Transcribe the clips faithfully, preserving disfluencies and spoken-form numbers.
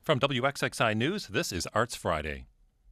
From W X X I News, this is Arts Friday.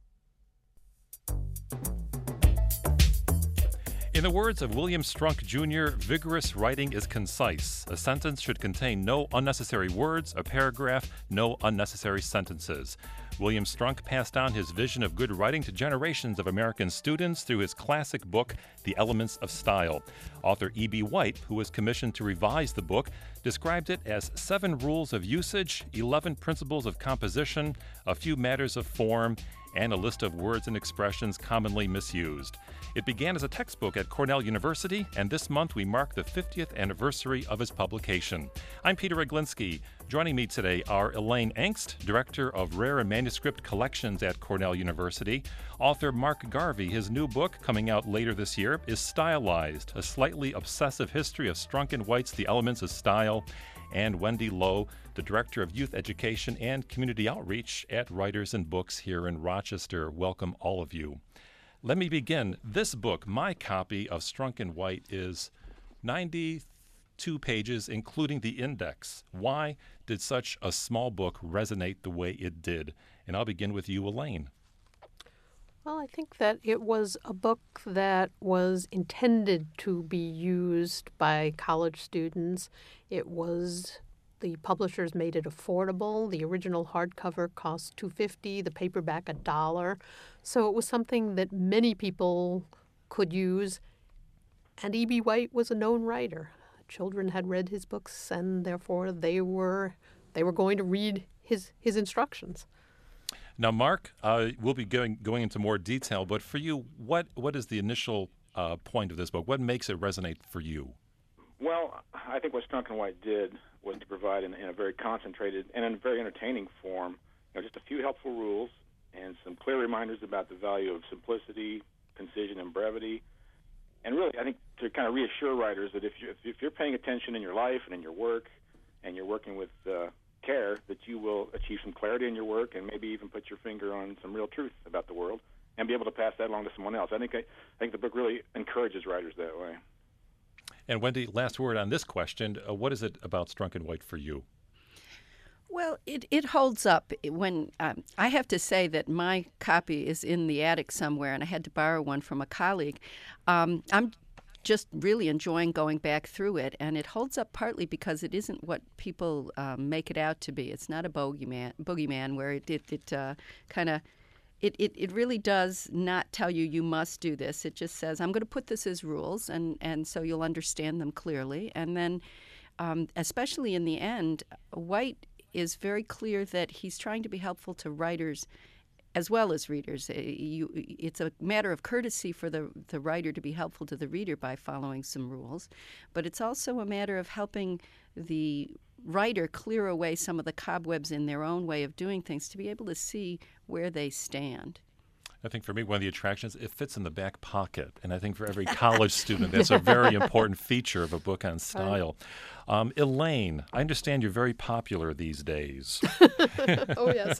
In the words of William Strunk Junior, vigorous writing is concise. A sentence should contain no unnecessary words, a paragraph, no unnecessary sentences. William Strunk passed on his vision of good writing to generations of American students through his classic book, The Elements of Style. Author E B. White, who was commissioned to revise the book, described it as seven rules of usage, eleven principles of composition, a few matters of form, and a list of words and expressions commonly misused. It began as a textbook at Cornell University, and this month we mark the fiftieth anniversary of its publication. I'm Peter Eglinski. Joining me today are Elaine Engst, Director of Rare and Manuscript Collections at Cornell University. Author Mark Garvey, his new book, coming out later this year, is Stylized, a slightly obsessive history of Strunk and White's The Elements of Style. And Wendy Lowe, the Director of Youth Education and Community Outreach at Writers and Books here in Rochester. Welcome, all of you. Let me begin. This book, my copy of Strunk and White, is ninety-two pages, including the index. Why did such a small book resonate the way it did? And I'll begin with you, Elaine. Well, I think that it was a book that was intended to be used by college students. It was, the publishers made it affordable. The original hardcover cost two dollars and fifty cents, the paperback a dollar. So it was something that many people could use. And E B. White was a known writer. Children had read his books, and therefore they were they were going to read his his instructions. Now, Mark, uh, we'll be going going into more detail, but for you, what what is the initial uh, point of this book? What makes it resonate for you? Well, I think what Strunk and White did was to provide in, in a very concentrated and in a very entertaining form, you know, just a few helpful rules and some clear reminders about the value of simplicity, concision, and brevity. And really, I think to kind of reassure writers that if you're, if you're paying attention in your life and in your work, and you're working with uh, care, that you will achieve some clarity in your work and maybe even put your finger on some real truth about the world and be able to pass that along to someone else. I think I, I think the book really encourages writers that way. And Wendy, last word on this question. Uh, what is it about Strunk and White for you? Well, it, it holds up. When um, I have to say that my copy is in the attic somewhere, and I had to borrow one from a colleague. Um, I'm just really enjoying going back through it, and it holds up partly because it isn't what people um, make it out to be. It's not a bogeyman, boogeyman where it it, it uh, kind of it, it it really does not tell you you must do this. It just says I'm going to put this as rules, and and so you'll understand them clearly. And then, um, especially in the end, White is very clear that he's trying to be helpful to writers as well as readers. You, it's a matter of courtesy for the, the writer to be helpful to the reader by following some rules, but it's also a matter of helping the writer clear away some of the cobwebs in their own way of doing things to be able to see where they stand. I think for me, one of the attractions, it fits in the back pocket. And I think for every college student, that's a very important feature of a book on style. Um, Elaine, I understand you're very popular these days. Oh, yes.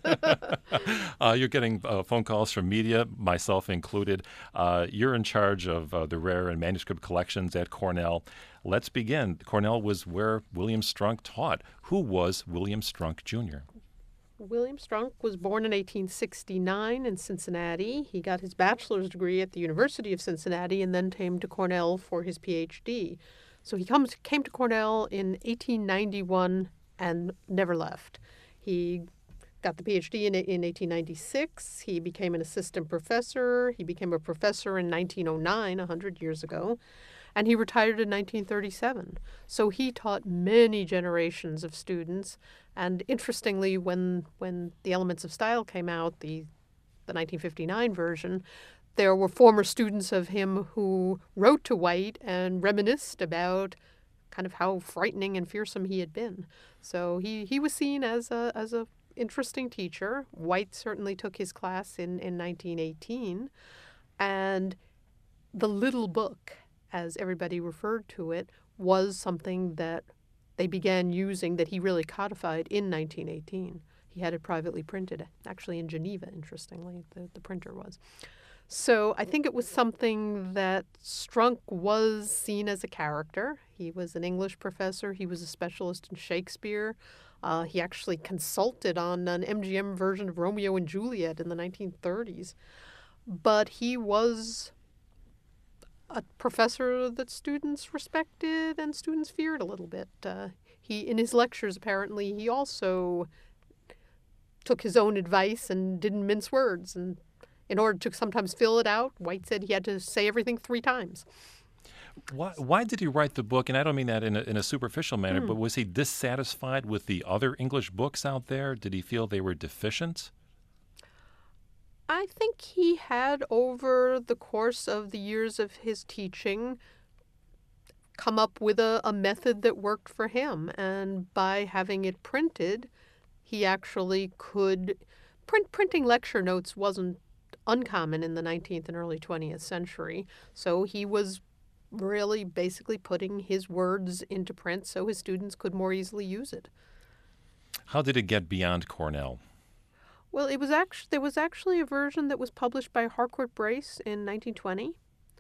uh, you're getting uh, phone calls from media, myself included. Uh, you're in charge of uh, the Rare and Manuscript Collections at Cornell. Let's begin. Cornell was where William Strunk taught. Who was William Strunk Junior? William Strunk was born in eighteen sixty-nine in Cincinnati. He got his bachelor's degree at the University of Cincinnati and then came to Cornell for his P H D. So he comes, came to Cornell in eighteen ninety-one and never left. He got the P H D in, in eighteen ninety-six. He became an assistant professor. He became a professor in nineteen oh nine, one hundred years ago. And he retired in nineteen thirty-seven. So he taught many generations of students. And interestingly, when when The Elements of Style came out, the the nineteen fifty-nine version, there were former students of him who wrote to White and reminisced about kind of how frightening and fearsome he had been. So he, he was seen as a as a interesting teacher. White certainly took his class in, in nineteen eighteen. And the little book, as everybody referred to it, was something that they began using, that he really codified in nineteen eighteen. He had it privately printed, actually in Geneva, interestingly, the, the printer was. So I think it was something that Strunk was seen as a character. He was an English professor. He was a specialist in Shakespeare. Uh, he actually consulted on an M G M version of Romeo and Juliet in the nineteen thirties. But he was a professor that students respected and students feared a little bit. Uh, he, in his lectures, apparently, he also took his own advice and didn't mince words. And in order to sometimes fill it out, White said he had to say everything three times. Why, why did he write the book? And I don't mean that in a, in a superficial manner, mm. but was he dissatisfied with the other English books out there? Did he feel they were deficient? I think he had, over the course of the years of his teaching, come up with a, a method that worked for him. And by having it printed, he actually could... Print, printing lecture notes wasn't uncommon in the nineteenth and early twentieth century. So he was really basically putting his words into print so his students could more easily use it. How did it get beyond Cornell? Well, it was actually there was actually a version that was published by Harcourt Brace in nineteen twenty,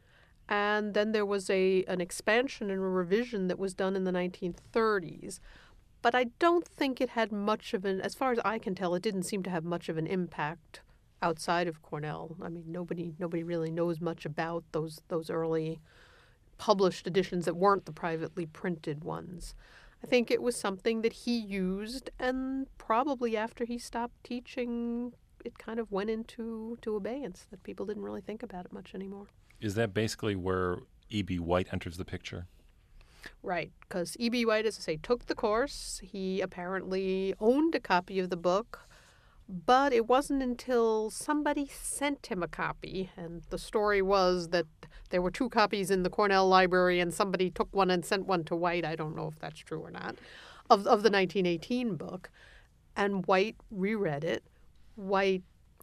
and then there was a an expansion and a revision that was done in the nineteen thirties. But I don't think it had much of an, as far as I can tell, it didn't seem to have much of an impact outside of Cornell. I mean, nobody nobody really knows much about those those early published editions that weren't the privately printed ones. I think it was something that he used, and probably after he stopped teaching, it kind of went into to abeyance, that people didn't really think about it much anymore. Is that basically where E B. White enters the picture? Right, because E B. White, as I say, took the course. He apparently owned a copy of the book, but it wasn't until somebody sent him a copy, and the story was that there were two copies in the Cornell library and somebody took one and sent one to White, I don't know if that's true or not, of, of the nineteen eighteen book. And White reread it. White,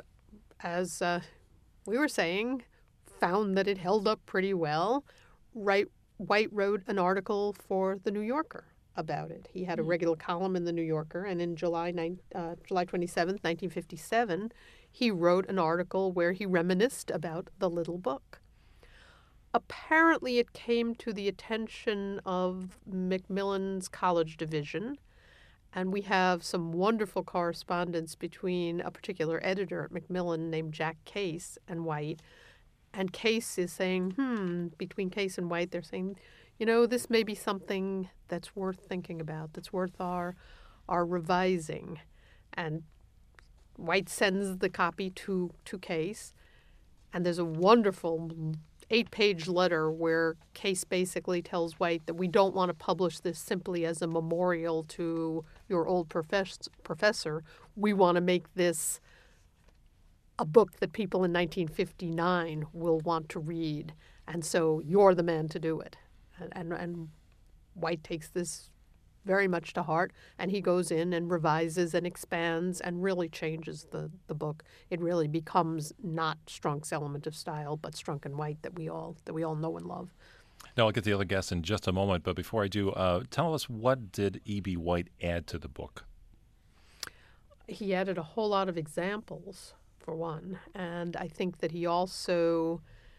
as uh, we were saying, found that it held up pretty well. Right, White wrote an article for The New Yorker about it. He had a regular column in The New Yorker, and in July uh, July twenty-seventh, nineteen fifty-seven, he wrote an article where he reminisced about the little book. Apparently, it came to the attention of Macmillan's college division, and we have some wonderful correspondence between a particular editor at Macmillan named Jack Case and White. And Case is saying, hmm, between Case and White, they're saying, you know, this may be something that's worth thinking about, that's worth our our revising. And White sends the copy to, to Case, and there's a wonderful eight-page letter where Case basically tells White that we don't want to publish this simply as a memorial to your old profess- professor. We want to make this a book that people in nineteen fifty-nine will want to read, and so you're the man to do it. And, and, and White takes this very much to heart, and he goes in and revises and expands and really changes the, the book. It really becomes not Strunk's Element of Style, but Strunk and White that we all that we all know and love. Now, I'll get the other guests in just a moment, but before I do, uh, tell us, what did E B. White add to the book? He added a whole lot of examples, for one, and I think that he also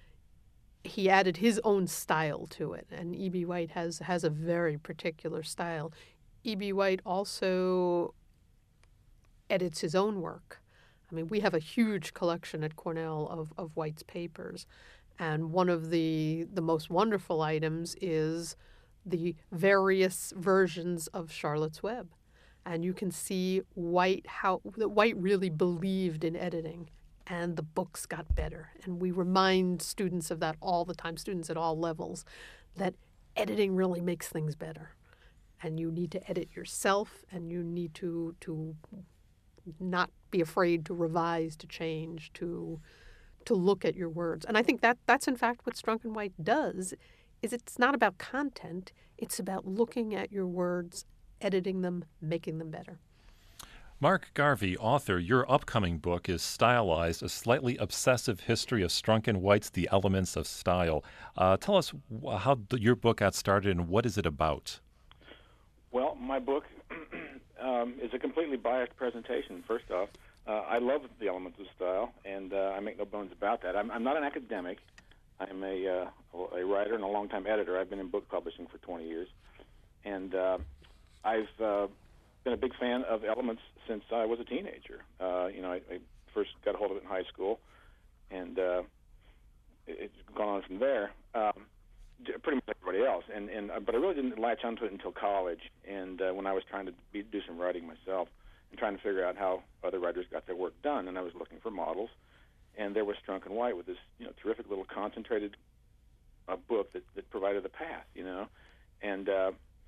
he added his own style to it, and E B. White has, has a very particular style. E B. White also edits his own work. I mean, we have a huge collection at Cornell of, of White's papers, and one of the, the most wonderful items is the various versions of Charlotte's Web. And you can see White how that White really believed in editing, and the books got better. And we remind students of that all the time, students at all levels, that editing really makes things better. And you need to edit yourself, and you need to to not be afraid to revise, to change, to to look at your words. And I think that that's in fact what Strunk and White does. Is it's not about content; it's about looking at your words, editing them, making them better. Mark Garvey, author, your upcoming book is stylized, A Slightly Obsessive History of Strunk and White's The Elements of Style. Uh, tell us how the, your book got started and what is it about? Well, my book um, is a completely biased presentation, first off. Uh, I love the elements of style, and uh, I make no bones about that. I'm, I'm not an academic. I'm a, uh, a writer and a longtime editor. I've been in book publishing for twenty years. And uh, I've uh, been a big fan of Elements since I was a teenager. Uh, you know, I, I first got a hold of it in high school, and uh, it, it's gone on from there. Um, pretty much like everybody else, and and uh, but I really didn't latch onto it until college, and uh, when I was trying to be, do some writing myself and trying to figure out how other writers got their work done, and I was looking for models, and there was Strunk and White with this you know terrific little concentrated uh, book that, that provided the path, you know, and uh,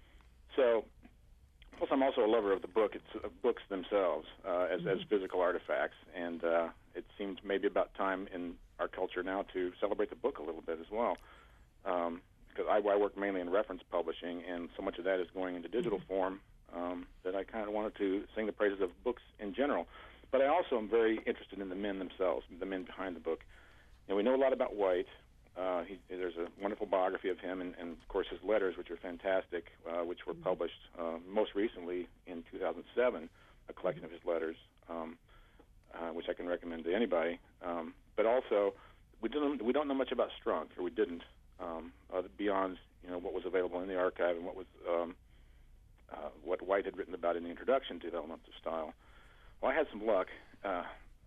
so. Plus, I'm also a lover of the book, it's, uh, books themselves uh, as, mm-hmm. as physical artifacts, and uh, it seems maybe about time in our culture now to celebrate the book a little bit as well. Um, because I, I work mainly in reference publishing, and so much of that is going into digital form um, that I kind of wanted to sing the praises of books in general. But I also am very interested in the men themselves, the men behind the book. And we know a lot about White. Uh, he, there's a wonderful biography of him, and, and of course his letters, which are fantastic, uh, which were published uh, most recently in two thousand seven, a collection of his letters, um, uh, which I can recommend to anybody. Um, but also, we don't we don't know much about Strunk, or we didn't, um, uh, beyond you know what was available in the archive and what was um, uh, what White had written about in the introduction to the Elements of Style. Well, I had some luck. Uh,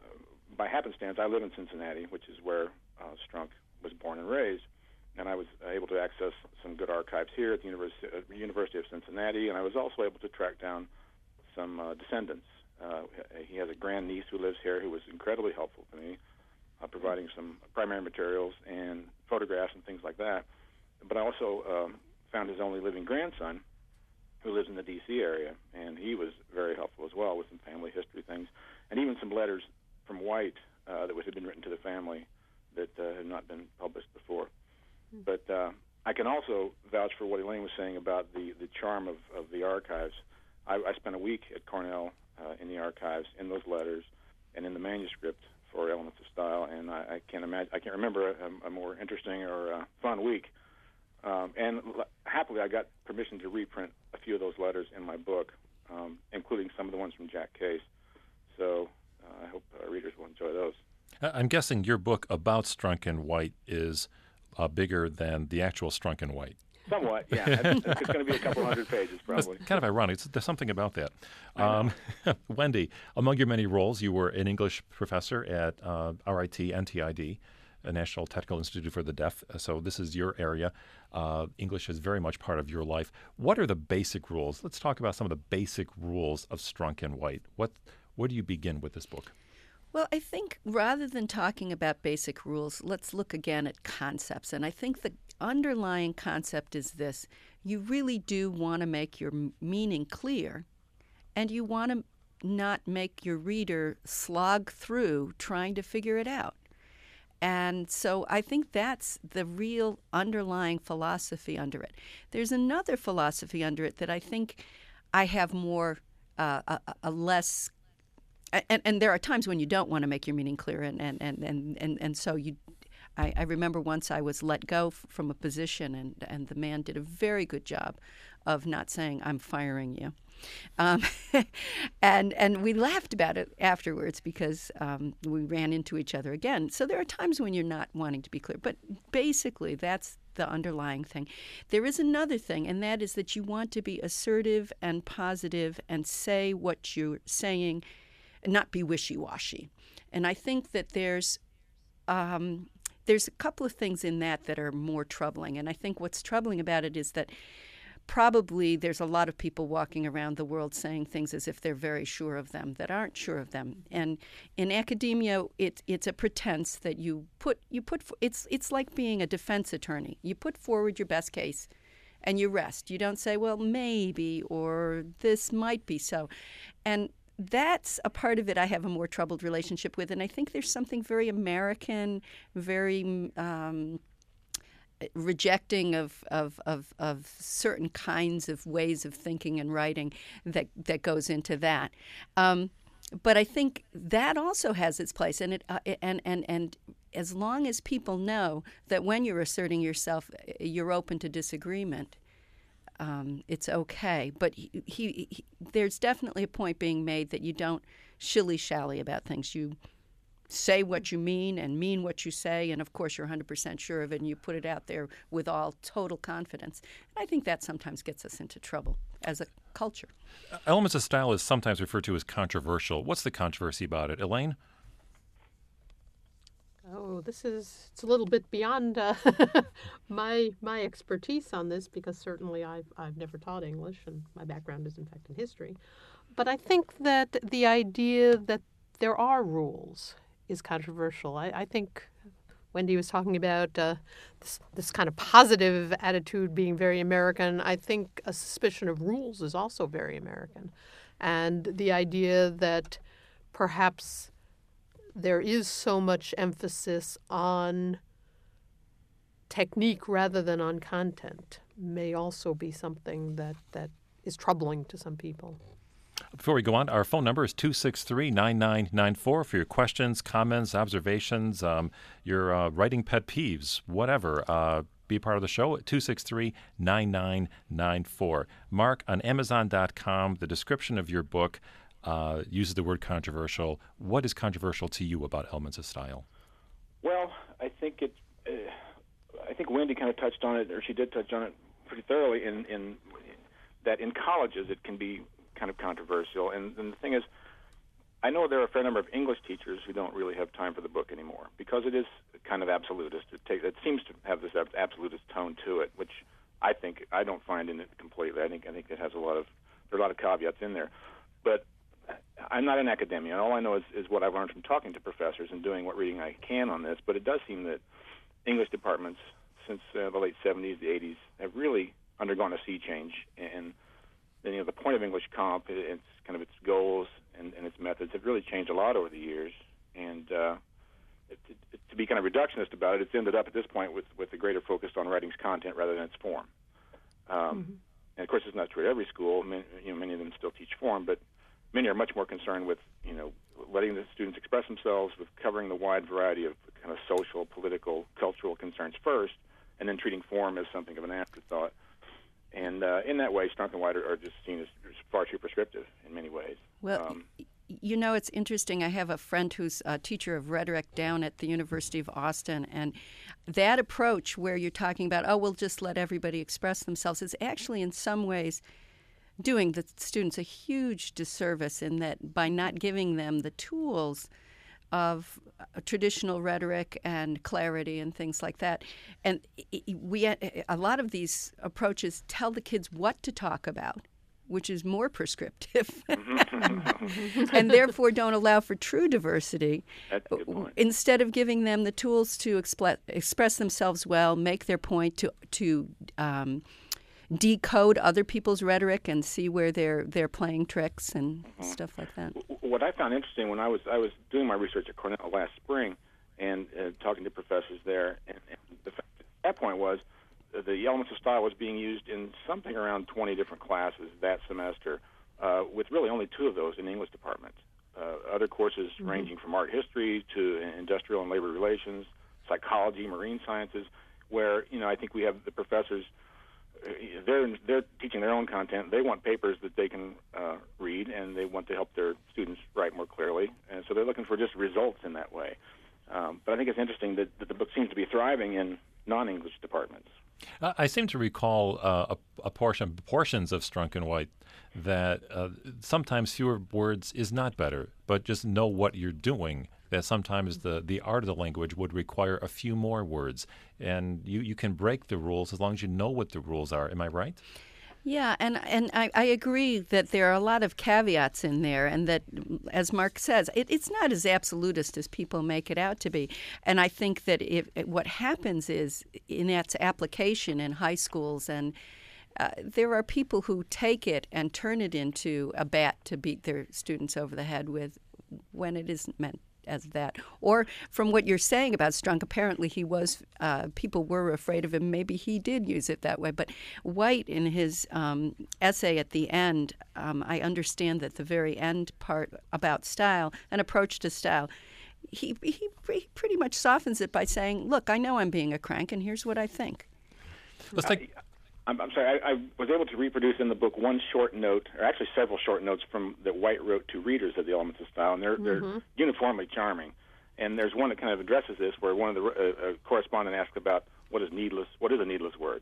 by happenstance, I live in Cincinnati, which is where uh, Strunk was born and raised, and I was able to access some good archives here at the University, uh, University of Cincinnati, and I was also able to track down some uh, descendants. Uh, he has a grandniece who lives here who was incredibly helpful to me, uh, providing some primary materials and photographs and things like that. But I also um, found his only living grandson who lives in the D C area, and he was very helpful as well with some family history things, and even some letters from White uh, that had been written to the family that uh, had not been published before. Mm-hmm. But uh, I can also vouch for what Elaine was saying about the, the charm of, of the archives. I, I spent a week at Cornell uh, in the archives, in those letters, and in the manuscript for Elements of Style, and I, I can't imagine, I can't remember a, a more interesting or uh, fun week. Um, and l- happily, I got permission to reprint a few of those letters in my book, um, including some of the ones from Jack Case. So uh, I hope uh, readers will enjoy those. I'm guessing your book about Strunk and White is uh, bigger than the actual Strunk and White. Somewhat, yeah. It's, it's going to be a couple hundred pages, probably. That's kind of ironic. It's, there's something about that. Um, Wendy, among your many roles, you were an English professor at uh, R I T, N T I D, a National Technical Institute for the Deaf. So this is your area. Uh, English is very much part of your life. What are the basic rules? Let's talk about some of the basic rules of Strunk and White. What, where do you begin with this book? Well, I think rather than talking about basic rules, let's look again at concepts. And I think the underlying concept is this. You really do want to make your meaning clear, and you want to not make your reader slog through trying to figure it out. And so I think that's the real underlying philosophy under it. There's another philosophy under it that I think I have more, uh, a, a less And, and there are times when you don't want to make your meaning clear, and and, and, and, and, and so you. I, I remember once I was let go f- from a position, and, and the man did a very good job of not saying, "I'm firing you," um, and and we laughed about it afterwards because um, we ran into each other again. So there are times when you're not wanting to be clear, but basically that's the underlying thing. There is another thing, and that is that you want to be assertive and positive and say what you're saying, and not be wishy-washy. And I think that there's um, there's a couple of things in that that are more troubling. And I think what's troubling about it is that probably there's a lot of people walking around the world saying things as if they're very sure of them that aren't sure of them. And in academia, it, it's a pretense that you put you put it's it's like being a defense attorney. You put forward your best case, and you rest. You don't say, well, maybe, or this might be so. And that's a part of it I have a more troubled relationship with, and I think there's something very American, very um, rejecting of, of, of, of certain kinds of ways of thinking and writing that, that goes into that. Um, but I think that also has its place, and it uh, and, and, and as long as people know that when you're asserting yourself, you're open to disagreement, Um, it's okay. But he, he, he, there's definitely a point being made that you don't shilly-shally about things. You say what you mean and mean what you say, and of course you're one hundred percent sure of it, and you put it out there with all total confidence. And I think that sometimes gets us into trouble as a culture. Elements of Style is sometimes referred to as controversial. What's the controversy about it? Elaine? Oh, this is, it's a little bit beyond uh, my my expertise on this, because certainly I've, I've never taught English, and my background is in fact in history. But I think that the idea that there are rules is controversial. I, I think Wendy was talking about uh, this, this kind of positive attitude being very American. I think a suspicion of rules is also very American. And the idea that perhaps there is so much emphasis on technique rather than on content may also be something that, that is troubling to some people. Before we go on, our phone number is two six three, nine nine nine four for your questions, comments, observations, um, your uh, writing pet peeves, whatever. Uh, be a part of the show at two six three, nine nine nine four. Mark, on Amazon dot com, the description of your book uh, uses the word controversial. What is controversial to you about Elements of Style? Well, I think it. Uh, I think Wendy kind of touched on it, or she did touch on it pretty thoroughly. In, in that in colleges it can be kind of controversial, and, and the thing is, I know there are a fair number of English teachers who don't really have time for the book anymore because it is kind of absolutist. It, takes, it seems to have this absolutist tone to it, which I think I don't find in it completely. I think I think it has a lot of there are a lot of caveats in there, but I'm not an academician. All I know is, is what I've learned from talking to professors and doing what reading I can on this. But it does seem that English departments since uh, the late seventies, the eighties, have really undergone a sea change. And, and you know, the point of English Comp, it's kind of its goals and, and its methods have really changed a lot over the years. And uh, it, it, to be kind of reductionist about it, it's ended up at this point with, with a greater focus on writing's content rather than its form. Um, mm-hmm. And of course, it's not true at every school. Many, you know, many of them still teach form, but many are much more concerned with, you know, letting the students express themselves, with covering the wide variety of kind of social, political, cultural concerns first, and then treating form as something of an afterthought. And uh, in that way, Strunk and White are, are just seen as far too prescriptive in many ways. Well, um, you know, it's interesting. I have a friend who's a teacher of rhetoric down at the University of Austin, and that approach where you're talking about, oh, we'll just let everybody express themselves, is actually in some ways doing the students a huge disservice, in that by not giving them the tools of traditional rhetoric and clarity and things like that. And we, a lot of these approaches tell the kids what to talk about, which is more prescriptive, and therefore don't allow for true diversity. That's a good point. Instead of giving them the tools to expl- express themselves well, make their point, to to um, decode other people's rhetoric and see where they're they're playing tricks and mm-hmm. stuff like that. What I found interesting when I was I was doing my research at Cornell last spring and uh, talking to professors there, and, and the fact at that point was uh, the Elements of Style was being used in something around twenty different classes that semester, uh, with really only two of those in the English department. Uh, other courses mm-hmm. ranging from art history to industrial and labor relations, psychology, marine sciences, where, you know, I think we have the professors. They're they're teaching their own content. They want papers that they can uh, read, and they want to help their students write more clearly. And so they're looking for just results in that way. Um, but I think it's interesting that, that the book seems to be thriving in non-English departments. Uh, I seem to recall uh, a, a portion portions of Strunk and White that uh, sometimes fewer words is not better, but just know what you're doing. That sometimes the, the art of the language would require a few more words. And you, you can break the rules as long as you know what the rules are. Am I right? Yeah, and, and I, I agree that there are a lot of caveats in there, and that, as Mark says, it, it's not as absolutist as people make it out to be. And I think that if, what happens is, in its application in high schools, and uh, there are people who take it and turn it into a bat to beat their students over the head with when it isn't meant as that. Or from what you're saying about Strunk, apparently he was, uh, people were afraid of him. Maybe he did use it that way. But White, in his um, essay at the end, um, I understand that the very end part about style, an approach to style, he, he, he pretty much softens it by saying, look, I know I'm being a crank, and here's what I think. Let's take... I, I'm, I'm sorry, I, I was able to reproduce in the book one short note, or actually several short notes from that White wrote to readers of the Elements of Style, and they're, mm-hmm. they're uniformly charming. And there's one that kind of addresses this, where one of the uh, uh, correspondent asked about what is needless, what is a needless word,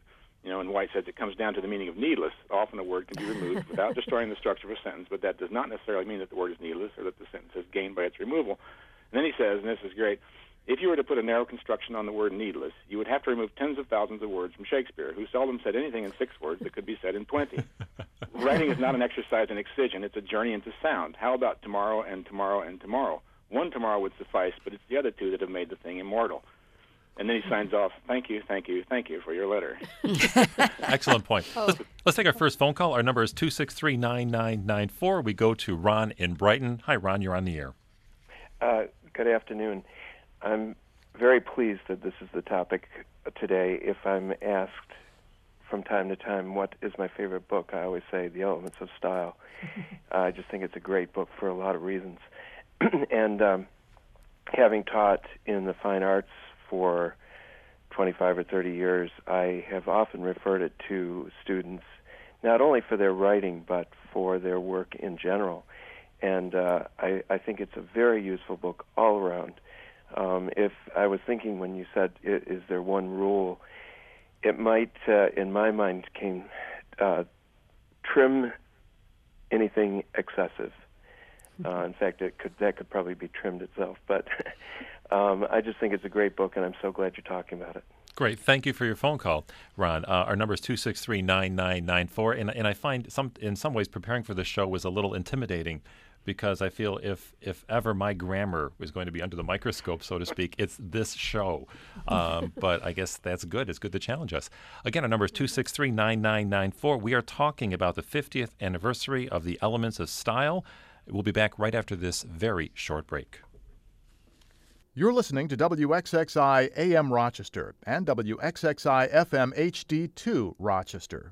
You know, and White says it comes down to the meaning of needless. Often a word can be removed without destroying the structure of a sentence, but that does not necessarily mean that the word is needless or that the sentence is gained by its removal. And then he says, and this is great, if you were to put a narrow construction on the word needless, you would have to remove tens of thousands of words from Shakespeare, who seldom said anything in six words that could be said in twenty. Writing is not an exercise in excision. It's a journey into sound. How about tomorrow and tomorrow and tomorrow? One tomorrow would suffice, but it's the other two that have made the thing immortal. And then he signs off, thank you, thank you, thank you for your letter. Excellent point. Oh. Let's, let's take our first phone call. Our number is two six three, nine nine nine four. We go to Ron in Brighton. Hi, Ron, you're on the air. Uh, good afternoon. I'm very pleased that this is the topic today. If I'm asked from time to time what is my favorite book, I always say The Elements of Style. uh, I just think it's a great book for a lot of reasons. and um, having taught in the fine arts for twenty-five or thirty years, I have often referred it to students, not only for their writing, but for their work in general. And uh, I, I think it's a very useful book all around. Um, if I was thinking when you said, is there one rule, it might, uh, in my mind, came uh, trim anything excessive. Uh, in fact, it could that could probably be trimmed itself. But um, I just think it's a great book, and I'm so glad you're talking about it. Great. Thank you for your phone call, Ron. Uh, our number is two six three, nine nine nine four. And, and I find some in some ways preparing for this show was a little intimidating, because I feel if if ever my grammar was going to be under the microscope, so to speak, it's this show. Um, but I guess that's good. It's good to challenge us. Again, our number is two six three, nine nine nine four. We are talking about the fiftieth anniversary of the Elements of Style. We'll be back right after this very short break. You're listening to W X X I A M Rochester and W X X I F M H D two Rochester.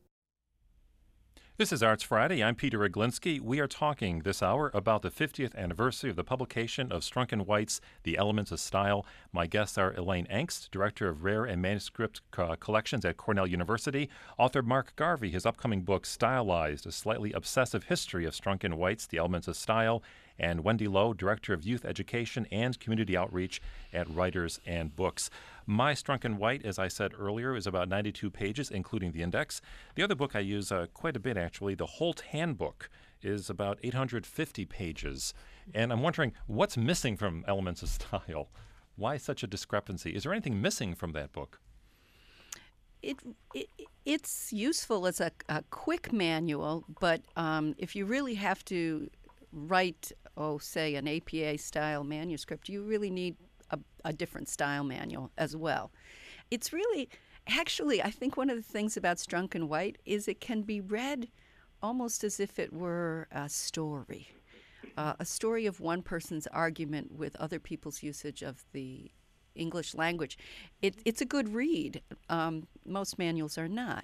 This is Arts Friday. I'm Peter Iglinski. We are talking this hour about the fiftieth anniversary of the publication of Strunk and White's The Elements of Style. My guests are Elaine Engst, Director of Rare and Manuscript uh, Collections at Cornell University, author Mark Garvey, his upcoming book Stylized, A Slightly Obsessive History of Strunk and White's The Elements of Style, and Wendy Lowe, Director of Youth Education and Community Outreach at Writers and Books. My Strunk and White, as I said earlier, is about ninety-two pages, including the index. The other book I use uh, quite a bit, actually, the Holt Handbook, is about eight hundred fifty pages. And I'm wondering, what's missing from Elements of Style? Why such a discrepancy? Is there anything missing from that book? It, it It's useful as a, a quick manual, but um, if you really have to write, oh, say, an A P A-style manuscript, you really need a, a different style manual as well. It's really, actually, I think one of the things about Strunk and White is it can be read almost as if it were a story, uh, a story of one person's argument with other people's usage of the English language. It, it's a good read. Um, most manuals are not.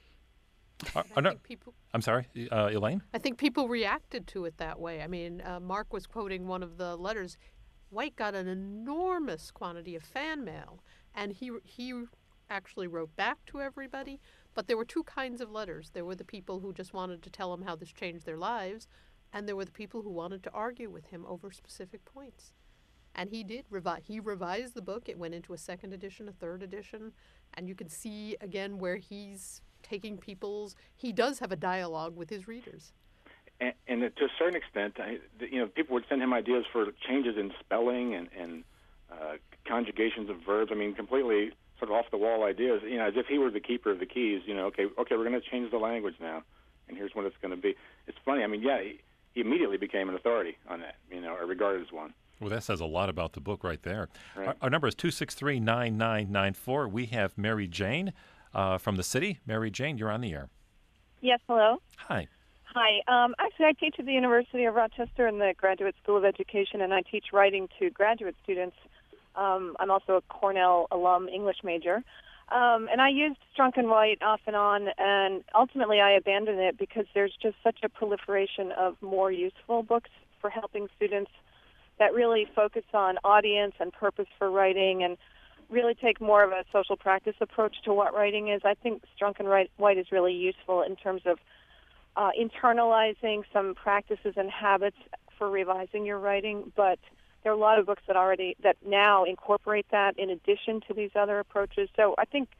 Uh, I think people, I'm sorry, uh, Elaine? I think people reacted to it that way. I mean, uh, Mark was quoting one of the letters. White got an enormous quantity of fan mail, and he he actually wrote back to everybody. But there were two kinds of letters. There were the people who just wanted to tell him how this changed their lives, and there were the people who wanted to argue with him over specific points. And he did revise. He revised the book. It went into a second edition, a third edition, and you can see again where he's taking people's, he does have a dialogue with his readers. And, and to a certain extent, I, you know, people would send him ideas for changes in spelling and, and uh, conjugations of verbs. I mean, completely sort of off-the-wall ideas, you know, as if he were the keeper of the keys, you know, okay, okay, we're going to change the language now, and here's what it's going to be. It's funny. I mean, yeah, he, he immediately became an authority on that, you know, or regarded as one. Well, that says a lot about the book right there. Right. Our, our number is two six three, nine nine nine four. We have Mary Jane uh, from the city. Mary Jane, you're on the air. Yes, hello. Hi. Hi. Um, actually, I teach at the University of Rochester in the Graduate School of Education, and I teach writing to graduate students. Um, I'm also a Cornell alum English major. Um, and I used Strunk and White off and on, and ultimately I abandoned it because there's just such a proliferation of more useful books for helping students that really focus on audience and purpose for writing and really take more of a social practice approach to what writing is. I think Strunk and White is really useful in terms of uh, internalizing some practices and habits for revising your writing, but there are a lot of books that already, that now incorporate that in addition to these other approaches. So I think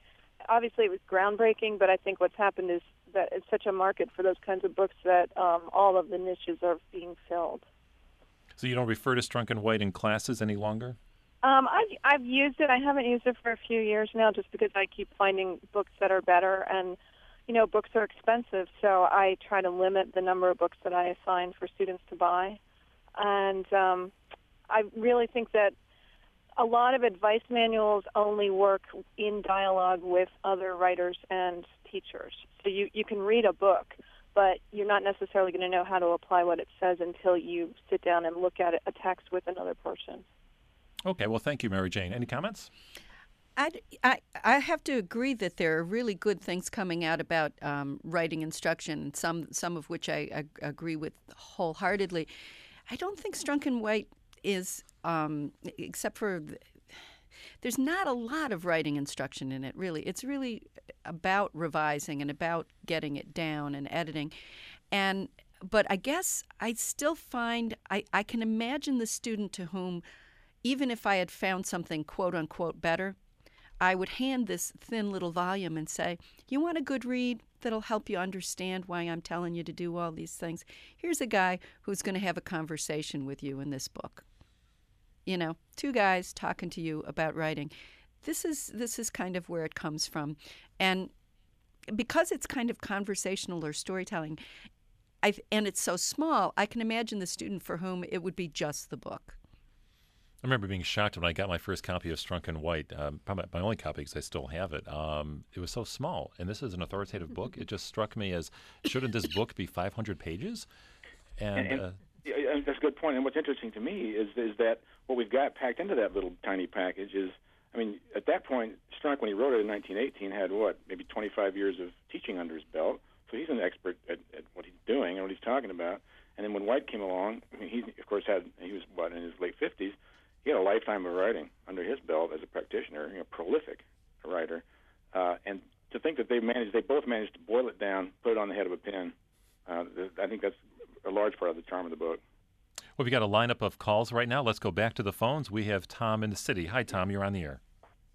obviously it was groundbreaking, but I think what's happened is that it's such a market for those kinds of books that um, all of the niches are being filled. So you don't refer to Strunk and White in classes any longer? Um, I've, I've used it. I haven't used it for a few years now just because I keep finding books that are better. And, you know, books are expensive, so I try to limit the number of books that I assign for students to buy. And um, I really think that a lot of advice manuals only work in dialogue with other writers and teachers. So you, you can read a book, but you're not necessarily going to know how to apply what it says until you sit down and look at a text with another person. Okay, well, thank you, Mary Jane. Any comments? I'd, I I have to agree that there are really good things coming out about um, writing instruction, and some some of which I, I agree with wholeheartedly. I don't think Strunk and White is, um, except for the, there's not a lot of writing instruction in it, really. It's really about revising and about getting it down and editing. And but I guess I still find I, I can imagine the student to whom, even if I had found something quote-unquote better, I would hand this thin little volume and say, you want a good read that'll help you understand why I'm telling you to do all these things? Here's a guy who's going to have a conversation with you in this book. You know, two guys talking to you about writing. This is this is kind of where it comes from. And because it's kind of conversational or storytelling, I, and it's so small, I can imagine the student for whom it would be just the book. I remember being shocked when I got my first copy of Strunk and White, um, probably my only copy because I still have it. Um, it was so small, and this is an authoritative book. It just struck me as, shouldn't this book be five hundred pages? And, and, and uh, yeah, that's a good point. And what's interesting to me is is that what we've got packed into that little tiny package is, I mean, at that point, Strunk, when he wrote it in nineteen eighteen, had what, maybe twenty-five years of teaching under his belt. So he's an expert at, at what he's doing and what he's talking about. And then when White came along, I mean, he, of course, had he was, what, in his late fifties. He had a lifetime of writing under his belt as a practitioner, you know, prolific writer. Uh, and to think that they managed, they both managed to boil it down, put it on the head of a pin, uh, I think that's a large part of the charm of the book. Well, we got a lineup of calls right now. Let's go back to the phones. We have Tom in the city. Hi, Tom. You're on the air.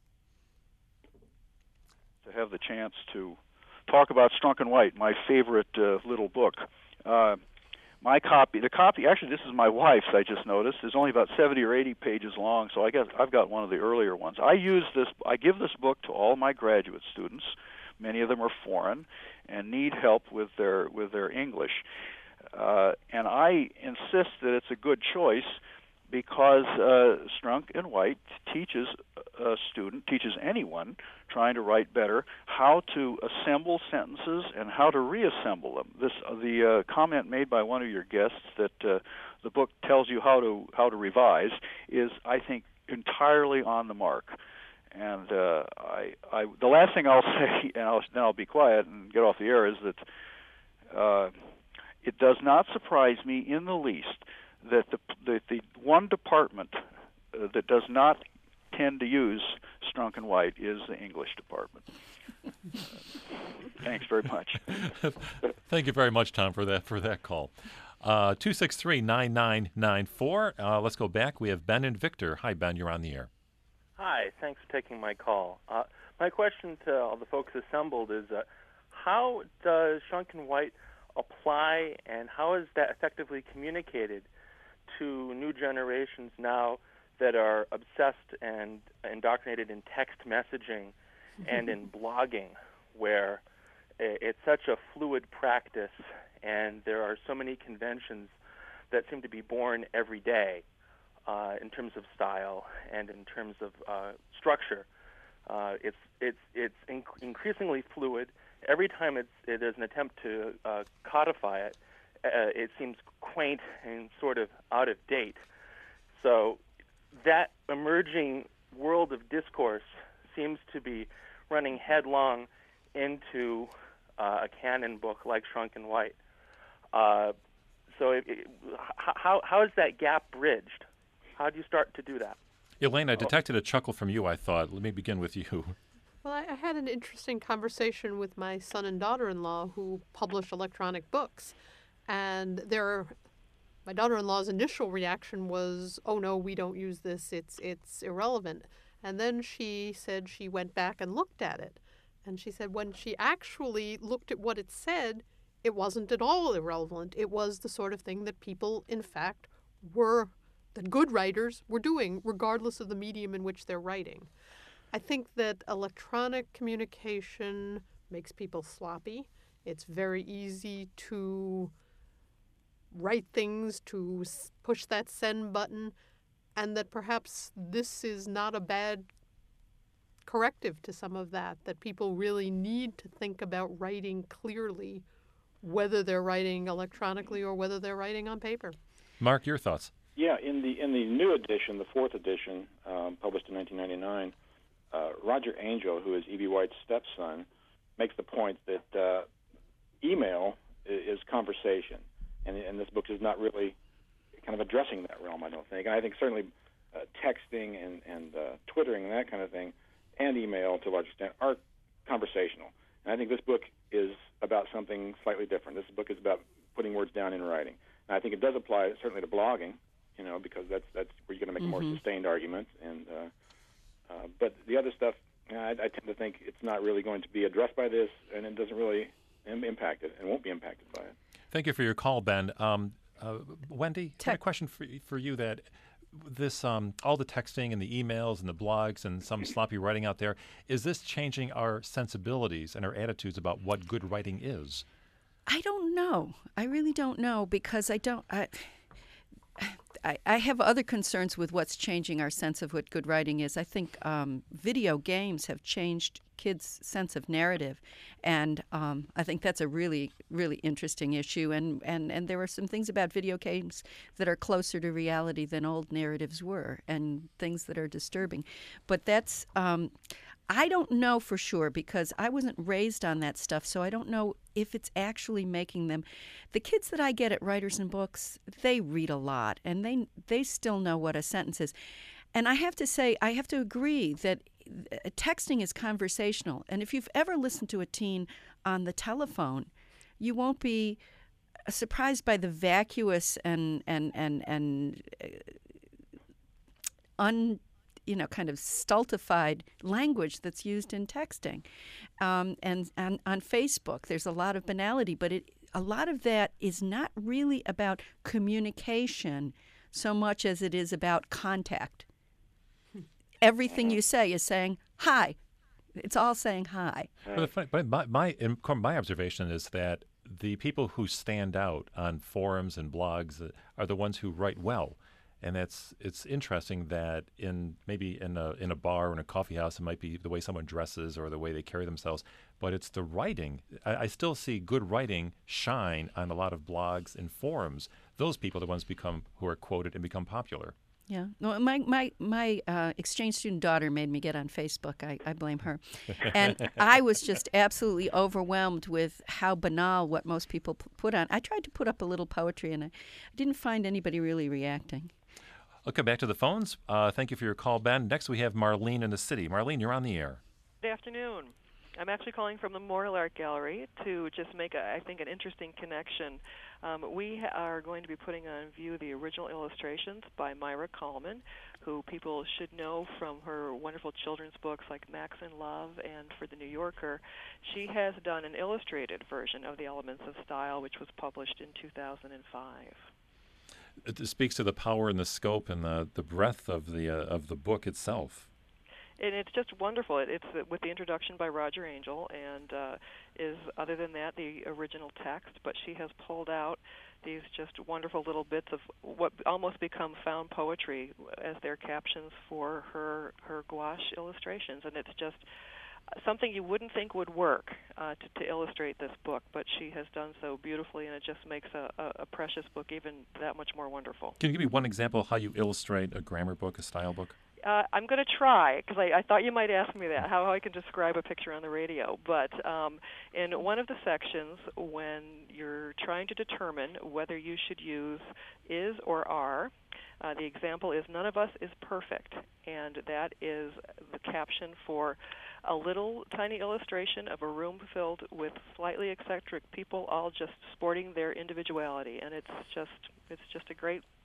To have the chance to talk about Strunk and White, my favorite uh, little book. Uh, My copy, the copy, actually this is my wife's, I just noticed, is only about seventy or eighty pages long, so I guess I've got one of the earlier ones. I use this, I give this book to all my graduate students. Many of them are foreign and need help with their with their English. Uh, and I insist that it's a good choice because uh, Strunk and White teaches a student, teaches anyone trying to write better how to assemble sentences and how to reassemble them. This uh, the uh, comment made by one of your guests that uh, the book tells you how to how to revise is, I think, entirely on the mark. And uh, I, I, the last thing I'll say, and I'll, then I'll be quiet and get off the air, is that uh, it does not surprise me in the least that the the, the one department uh, that does not tend to use Strunk and White is the English department. Uh, thanks very much. Thank you very much, Tom, for that for that call. Uh, two six three, nine nine nine four. Uh, let's go back. We have Ben and Victor. Hi, Ben. You're on the air. Hi. Thanks for taking my call. Uh, my question to all the folks assembled is, uh, how does Strunk and White apply, and how is that effectively communicated to new generations now that are obsessed and indoctrinated in text messaging and in blogging, where it's such a fluid practice and there are so many conventions that seem to be born every day uh, in terms of style and in terms of uh, structure. Uh, it's it's it's inc- increasingly fluid. Every time it's, it is an attempt to uh, codify it, uh, it seems quaint and sort of out of date. So that emerging world of discourse seems to be running headlong into uh, a canon book like Strunk and White. Uh, so it, it, how, how is that gap bridged? How do you start to do that? Elaine, I detected a chuckle from you, I thought. Let me begin with you. Well, I, I had an interesting conversation with my son and daughter-in-law who publish electronic books. And their, my daughter-in-law's initial reaction was, oh, no, we don't use this. It's, it's irrelevant. And then she said she went back and looked at it. And she said when she actually looked at what it said, it wasn't at all irrelevant. It was the sort of thing that people, in fact, were, that good writers were doing, regardless of the medium in which they're writing. I think that electronic communication makes people sloppy. It's very easy to write things, to s- push that send button, and that perhaps this is not a bad corrective to some of that, that people really need to think about writing clearly, whether they're writing electronically or whether they're writing on paper. Mark, your thoughts? Yeah, in the in the new edition, the fourth edition, um, published in nineteen ninety-nine, uh, Roger Angell, who is E B. White's stepson, makes the point that uh, email is, is conversation, and, and this book is not really kind of addressing that realm, I don't think. And I think certainly uh, texting and, and uh, twittering and that kind of thing, and email to a large extent, are conversational. And I think this book is about something slightly different. This book is about putting words down in writing. And I think it does apply certainly to blogging, you know, because that's that's where you're going to make Mm-hmm. more sustained arguments. And uh, uh, but the other stuff, you know, I, I tend to think it's not really going to be addressed by this, and it doesn't really im- impact it, and won't be impacted by it. Thank you for your call, Ben. Um, uh, Wendy, I Te- have a question for for you. That this um, all the texting and the emails and the blogs and some sloppy writing out there, is this changing our sensibilities and our attitudes about what good writing is? I don't know. I really don't know because I don't. I, I, I have other concerns with what's changing our sense of what good writing is. I think um, video games have changed kids' sense of narrative, and um, I think that's a really, really interesting issue. And, and, and there are some things about video games that are closer to reality than old narratives were, and things that are disturbing. But that's um, I don't know for sure because I wasn't raised on that stuff, so I don't know if it's actually making them. The kids that I get at Writers and Books, they read a lot, and they they still know what a sentence is. And I have to say, I have to agree that texting is conversational. And if you've ever listened to a teen on the telephone, you won't be surprised by the vacuous and and and and uh, un. you know, kind of stultified language that's used in texting. Um, and, and on Facebook, there's a lot of banality, but it, a lot of that is not really about communication so much as it is about contact. Everything you say is saying, hi. It's all saying hi. But, the, fun- but my, my, in- my observation is that the people who stand out on forums and blogs uh, are the ones who write well. And that's it's interesting that in maybe in a in a bar or in a coffee house, it might be the way someone dresses or the way they carry themselves, but it's the writing. I, I still see good writing shine on a lot of blogs and forums. Those people are the ones become who are quoted and become popular. Yeah. No, my my my uh, exchange student daughter made me get on Facebook. I, I blame her. And I was just absolutely overwhelmed with how banal what most people p- put on. I tried to put up a little poetry, and I, I didn't find anybody really reacting. Okay, back to the phones. Uh, thank you for your call, Ben. Next, we have Marlene in the city. Marlene, you're on the air. Good afternoon. I'm actually calling from the Memorial Art Gallery to just make, a, I think, an interesting connection. Um, we are going to be putting on view the original illustrations by Myra Coleman, who people should know from her wonderful children's books like Max in Love and for The New Yorker. She has done an illustrated version of The Elements of Style, which was published in two thousand five. It speaks to the power and the scope and the, the breadth of the uh, of the book itself. And it's just wonderful. It, it's uh, with the introduction by Roger Angell, and uh, is, other than that, the original text. But she has pulled out these just wonderful little bits of what almost become found poetry as their captions for her, her gouache illustrations. And it's just something you wouldn't think would work uh, to, to illustrate this book, but she has done so beautifully, and it just makes a, a, a precious book even that much more wonderful. Can you give me one example of how you illustrate a grammar book, a style book? Uh, I'm going to try, because I, I thought you might ask me that, how I can describe a picture on the radio. But um, in one of the sections, when you're trying to determine whether you should use is or are, uh, the example is, none of us is perfect. And that is the caption for a little tiny illustration of a room filled with slightly eccentric people, all just sporting their individuality. And it's just it's just a great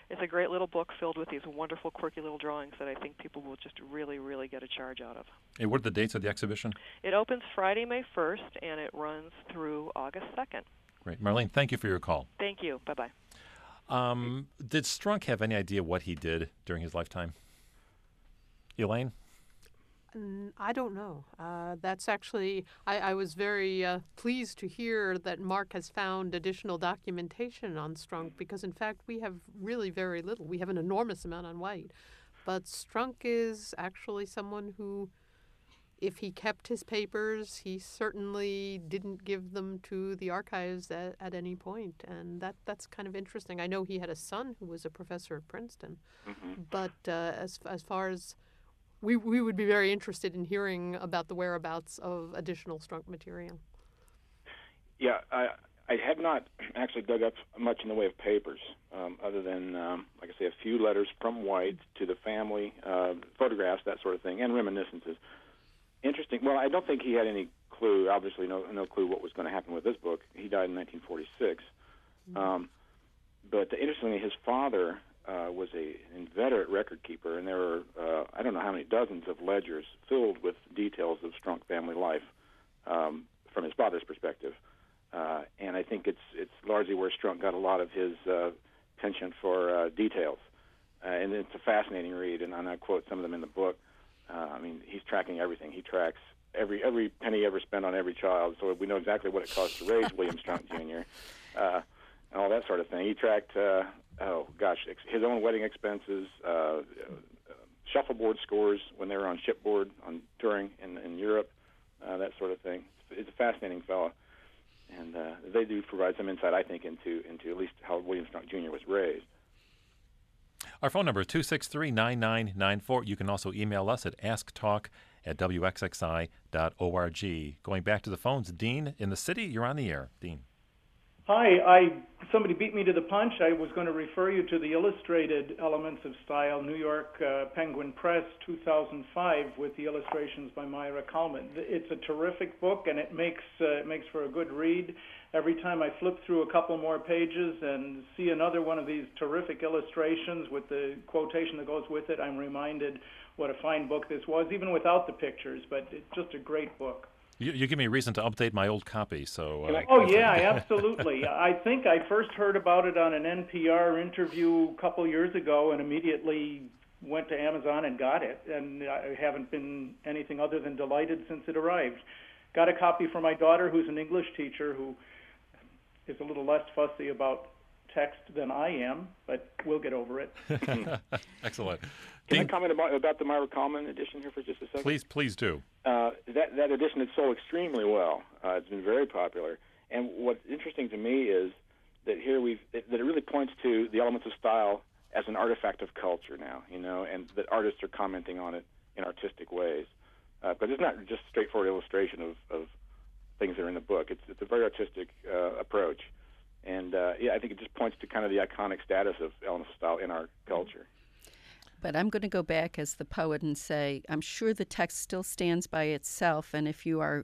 it's a great little book filled with these wonderful, quirky little drawings that I think people will just really, really get a charge out of. And what are the dates of the exhibition? It opens Friday, May first, and it runs through August second. Great. Marlene, thank you for your call. Thank you. Bye-bye. Um, did Strunk have any idea what he did during his lifetime? Elaine? Mm, I don't know. Uh, that's actually, I, I was very uh, pleased to hear that Mark has found additional documentation on Strunk because, in fact, we have really very little. We have an enormous amount on White. But Strunk is actually someone who, if he kept his papers, he certainly didn't give them to the archives at, at any point. And that, that's kind of interesting. I know he had a son who was a professor at Princeton. Mm-hmm. But uh, as, as far as We we would be very interested in hearing about the whereabouts of additional Strunk material. Yeah, I I have not actually dug up much in the way of papers, um, other than, um, like I say, a few letters from White to the family, uh, photographs, that sort of thing, and reminiscences. Interesting. Well, I don't think he had any clue, obviously no no clue what was going to happen with this book. He died in nineteen forty-six. Mm-hmm. Um, but interestingly, his father Uh, was a inveterate record keeper, and there were, uh, I don't know how many dozens of ledgers filled with details of Strunk family life um, from his father's perspective. Uh, and I think it's it's largely where Strunk got a lot of his uh, penchant for uh, details. Uh, and it's a fascinating read, and I quote some of them in the book. Uh, I mean, he's tracking everything. He tracks every every penny ever spent on every child, so we know exactly what it cost to raise William Strunk Junior Uh, and all that sort of thing. He tracked, uh, oh gosh, ex- his own wedding expenses, uh, uh, shuffleboard scores when they were on shipboard, on touring in, in Europe, uh, that sort of thing. He's a fascinating fellow, and uh, they do provide some insight, I think, into into at least how William Strunk Junior was raised. Our phone number is two six three, nine nine nine four. You can also email us at asktalk at w x x i dot org. Going back to the phones, Dean in the city, you're on the air. Dean. Hi, I somebody beat me to the punch. I was going to refer you to the illustrated Elements of Style, New York uh, Penguin Press, two thousand five, with the illustrations by Myra Kalman. It's a terrific book, and it makes uh, it makes for a good read. Every time I flip through a couple more pages and see another one of these terrific illustrations with the quotation that goes with it, I'm reminded what a fine book this was, even without the pictures. But it's just a great book. You, you give me a reason to update my old copy. So. Uh, oh yeah, absolutely. I think I first heard about it on an N P R interview a couple years ago, and immediately went to Amazon and got it. And I haven't been anything other than delighted since it arrived. Got a copy for my daughter, who's an English teacher, who is a little less fussy about text than I am, but we'll get over it. Excellent. Can Dean, I comment about, about the Myra Kalman edition here for just a second? Please, please do. Uh, that that edition has sold extremely well. Uh, it's been very popular. And what's interesting to me is that here we've that it really points to the Elements of Style as an artifact of culture now, you know, and that artists are commenting on it in artistic ways. Uh, but it's not just straightforward illustration of, of things that are in the book. It's it's a very artistic uh, approach. And uh, yeah, I think it just points to kind of the iconic status of Elements of Style in our culture. But I'm going to go back as the poet and say, I'm sure the text still stands by itself, and if you are,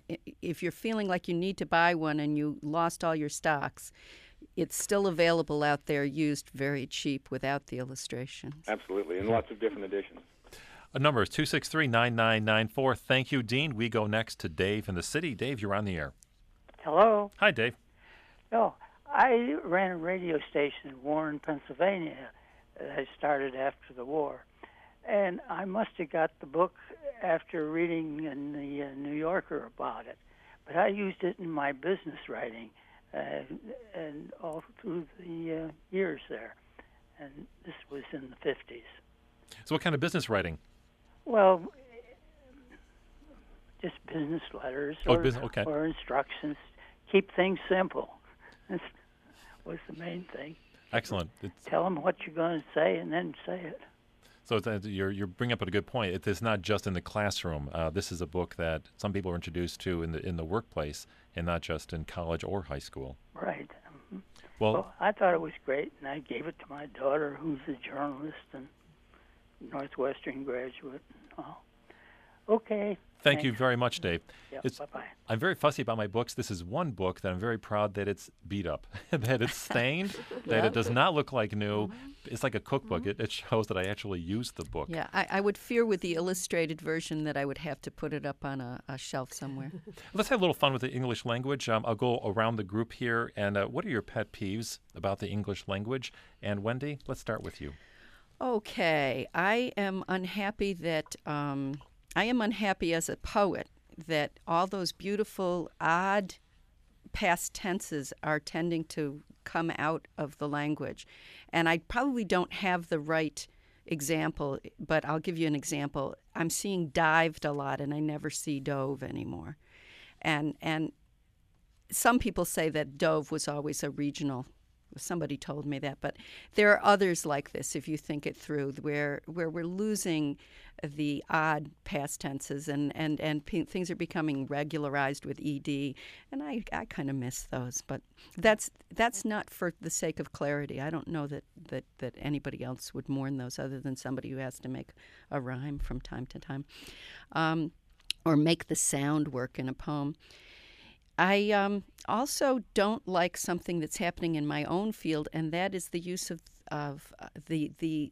if you're feeling like you need to buy one and you lost all your stocks, it's still available out there, used very cheap without the illustrations. Absolutely, and lots of different editions. A number is two six three, nine nine nine four. Thank you, Dean. We go next to Dave in the city. Dave, you're on the air. Hello. Hi, Dave. Oh, I ran a radio station in Warren, Pennsylvania. I started after the war, and I must have got the book after reading in the uh, New Yorker about it, but I used it in my business writing uh, and all through the uh, years there, and this was in the fifties. So what kind of business writing? Well, just business letters oh, or, business, okay. or instructions. Keep things simple. That was the main thing. Excellent. It's, Tell them what you're going to say and then say it. So it's, uh, you're, you're bringing up a good point. It is not just in the classroom. Uh, this is a book that some people are introduced to in the in the workplace and not just in college or high school. Right. Mm-hmm. Well, well, I thought it was great, and I gave it to my daughter, who's a journalist and Northwestern graduate and all. Okay. Thank Thanks. you very much, Dave. Yep, It's, bye-bye. I'm very fussy about my books. This is one book that I'm very proud that it's beat up, that it's stained, that it does not look like new. It's like a cookbook. It, it shows that I actually used the book. Yeah, I, I would fear with the illustrated version that I would have to put it up on a, a shelf somewhere. Let's have a little fun with the English language. Um, I'll go around the group here. And uh, what are your pet peeves about the English language? And Wendy, let's start with you. Okay, I am unhappy that um, I am unhappy as a poet that all those beautiful, odd past tenses are tending to come out of the language. And I probably don't have the right example, but I'll give you an example. I'm seeing dived a lot, and I never see dove anymore. And and some people say that dove was always a regional. Somebody told me that, but there are others like this, if you think it through, where where we're losing the odd past tenses, and, and, and p- things are becoming regularized with ed, and I, I kind of miss those. But that's that's not for the sake of clarity. I don't know that, that, that anybody else would mourn those other than somebody who has to make a rhyme from time to time, um, or make the sound work in a poem. I um, also don't like something that's happening in my own field, and that is the use of of uh, the the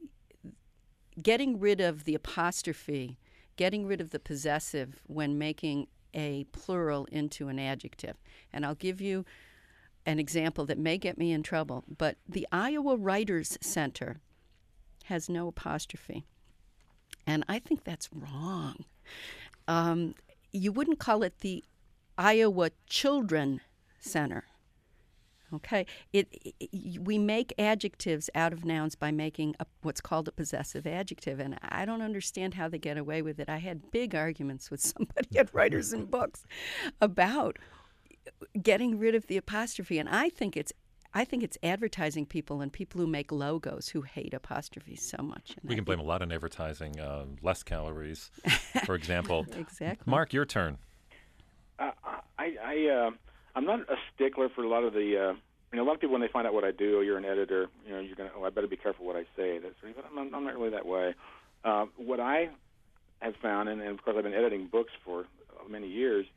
getting rid of the apostrophe, getting rid of the possessive when making a plural into an adjective. And I'll give you an example that may get me in trouble, but the Iowa Writers Center has no apostrophe, and I think that's wrong. Um, you wouldn't call it the Iowa Children Center. Okay, it, it we make adjectives out of nouns by making a, what's called a possessive adjective, and I don't understand how they get away with it. I had big arguments with somebody at Writers and Books about getting rid of the apostrophe, and I think it's I think it's advertising people and people who make logos who hate apostrophes so much. And We I can blame a lot on advertising, uh, less calories, for example. Exactly. Mark, your turn. Uh, I, I, uh, I'm not a stickler for a lot of the. Uh, you know, a lot of people when they find out what I do, oh, you're an editor. You know, you're gonna. Oh, I better be careful what I say. That's. But I'm, I'm not really that way. Uh, what I have found, and, and of course I've been editing books for many years.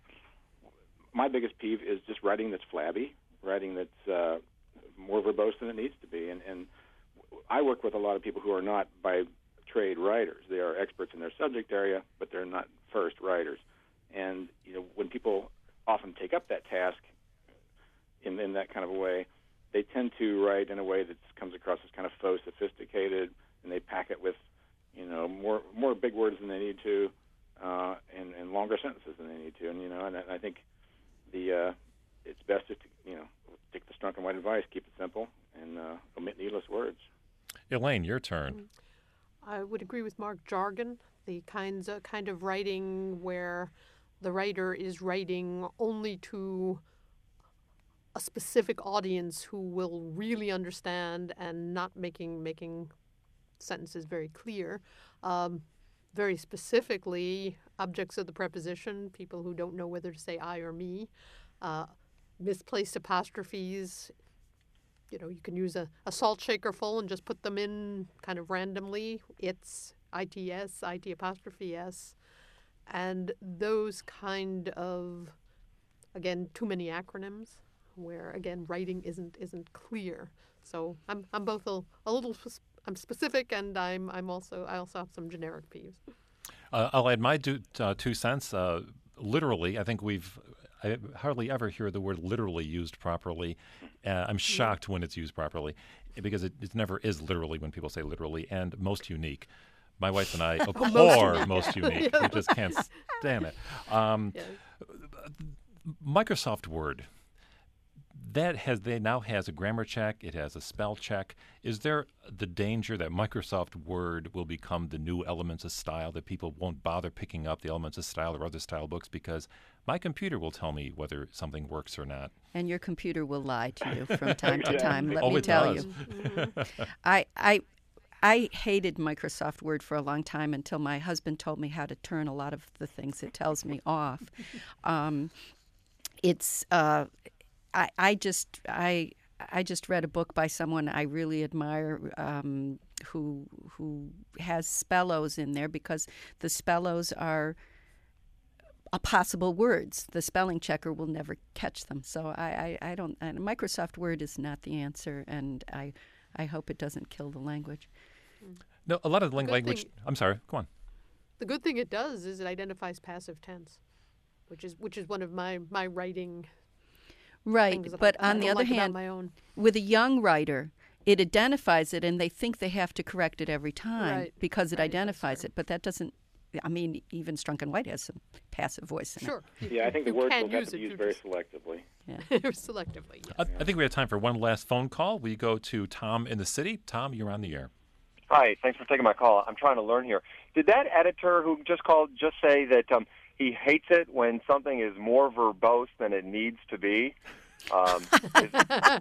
My biggest peeve is just writing that's flabby, writing that's uh, more verbose than it needs to be. And, and I work with a lot of people who are not by trade writers. They are experts in their subject area, but they're not first writers. And you know, when people often take up that task in, in that kind of a way, they tend to write in a way that comes across as kind of faux sophisticated, and they pack it with, you know, more more big words than they need to, uh, and, and longer sentences than they need to. And you know, and I, I think the uh, it's best just to, you know, take the Strunk and White advice, keep it simple, and uh, omit needless words. Elaine, your turn. I would agree with Mark. Jargon, the kinds of kind of writing where the writer is writing only to a specific audience who will really understand, and not making making sentences very clear. Um, very specifically, objects of the preposition, people who don't know whether to say I or me, uh, misplaced apostrophes. You know, you can use a, a salt shaker full and just put them in kind of randomly. It's I T S, I T apostrophe S. And those kind of, again, too many acronyms where, again, writing isn't isn't clear. So I'm I'm both a, a little I'm specific, and I'm I'm also I also have some generic peeves. Uh, I'll add my do, uh, two cents. Uh, literally, I think we've I hardly ever hear the word literally used properly. Uh, I'm shocked when it's used properly, because it, it never is literally when people say literally. And most unique. My wife and I abhor most unique. We just can't stand it. Um, Yes. Microsoft Word. That has they now has a grammar check. It has a spell check. Is there the danger that Microsoft Word will become the new Elements of Style, that people won't bother picking up the Elements of Style or other style books because my computer will tell me whether something works or not? And your computer will lie to you from time to time. Let Oh, me it tell does. you. Mm-hmm. I I. I hated Microsoft Word for a long time until my husband told me how to turn a lot of the things it tells me off. Um, it's uh, I, I just I I just read a book by someone I really admire um, who who has spellos in there, because the spellos are uh, possible words. The spelling checker will never catch them. So I, I, I don't. And Microsoft Word is not the answer, and I, I hope it doesn't kill the language. No, a lot of the Good language. thing- I'm sorry. Go on. The good thing it does is it identifies passive tense, which is which is one of my my writing. Right, things that but I, I on the don't other like about hand, my own. with a young writer, it identifies it, and they think they have to correct it every time Right, because it right, identifies it. But that doesn't. I mean, even Strunk and White has some passive voice in Sure. it. Yeah, I think the You words can will have use to be it, used you very just- selectively. Selectively, yes. I, I think we have time for one last phone call. We go to Tom in the city. Tom, you're on the air. Hi, thanks for taking my call. I'm trying to learn here. Did that editor who just called just say that um, he hates it when something is more verbose than it needs to be? Um, is,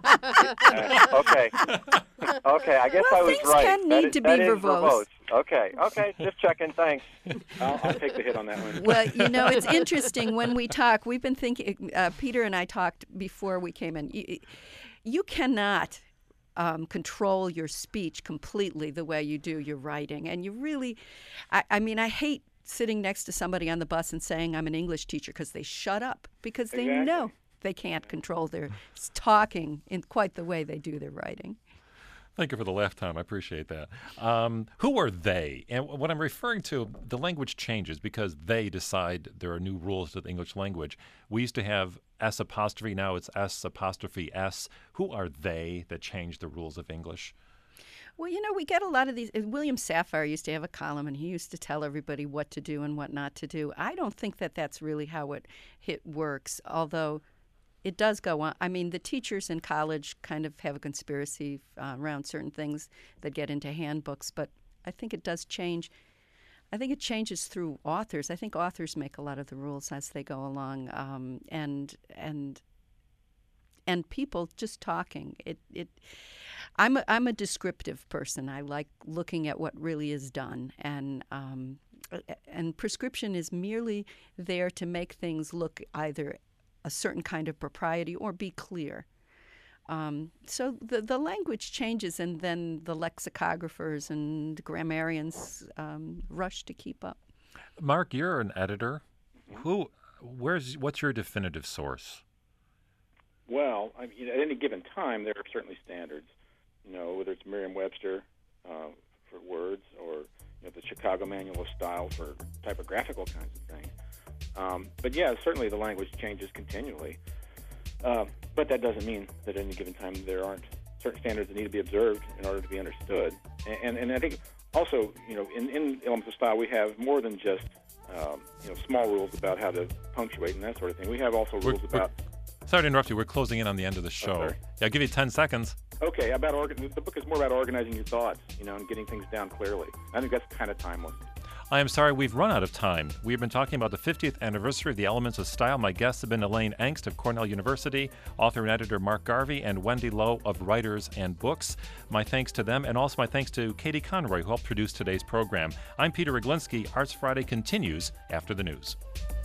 uh, okay, okay. I guess Well, I was things right. can That need is- to be that is verbose. Okay, okay. Just checking. Thanks. I'll, I'll take the hit on that one. Well, you know, it's interesting when we talk. We've been thinking. Uh, Peter and I talked before we came in. You, you cannot um, control your speech completely the way you do your writing, and you really. I, I mean, I hate sitting next to somebody on the bus and saying I'm an English teacher because they shut up because they Exactly. know they can't control their s- talking in quite the way they do their writing. Thank you for the laugh, Tom. I appreciate that. Um, who are they? And what I'm referring to, the language changes because they decide there are new rules to the English language. We used to have S apostrophe, now it's S apostrophe S. Who are they that change the rules of English? Well, you know, we get a lot of these. uh, William Safire used to have a column, and he used to tell everybody what to do and what not to do. I don't think that that's really how it, it works, although it does go on. I mean, the teachers in college kind of have a conspiracy uh, around certain things that get into handbooks, but I think it does change. I think it changes through authors. I think authors make a lot of the rules as they go along, um, and and and people just talking. It it. I'm a, I'm a descriptive person. I like looking at what really is done, and um, and prescription is merely there to make things look either a certain kind of propriety or be clear. Um, so the the language changes, and then the lexicographers and grammarians um, rush to keep up. Mark, you're an editor. Who, where's, what's your definitive source? Well, I mean, at any given time, there are certainly standards. You know, whether it's Merriam-Webster uh, for words, or you know, the Chicago Manual of Style for typographical kinds of things. Um, but yeah, certainly the language changes continually. Uh, but that doesn't mean that at any given time there aren't certain standards that need to be observed in order to be understood. And and, and I think also, you know, in, in Elements of Style, we have more than just um, you know, small rules about how to punctuate and that sort of thing. We have also rules We're- about. Sorry to interrupt you. We're closing in on the end of the show. sorry. Yeah, I'll give you ten seconds. Okay, about organ- the book is more about organizing your thoughts, you know, and getting things down clearly. I think that's kind of timeless. I am sorry we've run out of time. We've been talking about the fiftieth anniversary of the Elements of Style. My guests have been Elaine Engst of Cornell University, author and editor Mark Garvey, and Wendy Lowe of Writers and Books. My thanks to them, and also my thanks to Katie Conroy, who helped produce today's program. I'm Peter Ryglinski. Arts Friday continues after the news.